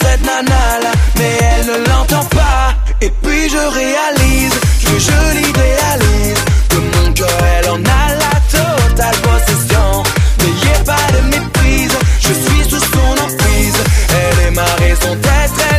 cette nana là, mais elle ne l'entend pas. Et puis je réalise, je l'idéalise, que mon cœur elle en a la totale possession. N'ayez pas de méprise, je suis sous son emprise. Elle est ma raison d'être.